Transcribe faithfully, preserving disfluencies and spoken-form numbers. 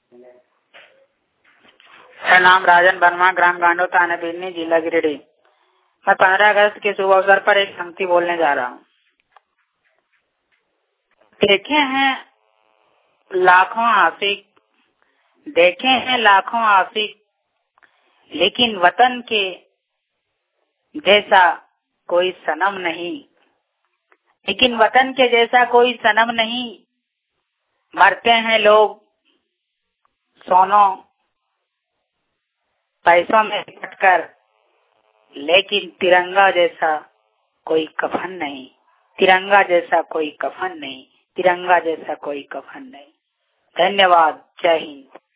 मेरा नाम राजन वर्मा, ग्राम गांडो, थाना बिजनी, जिला गिरिडीह। मैं पंद्रह अगस्त के शुभ अवसर पर एक पंक्ति बोलने जा रहा हूँ। देखे हैं लाखों आशिक, देखे हैं लाखों आशिक, लेकिन वतन के जैसा कोई सनम नहीं, लेकिन वतन के जैसा कोई सनम नहीं। मरते हैं लोग सोनों पैसों में कटकर, लेकिन तिरंगा जैसा कोई कफन नहीं, तिरंगा जैसा कोई कफन नहीं, तिरंगा जैसा कोई कफन नहीं। धन्यवाद। जय हिंद।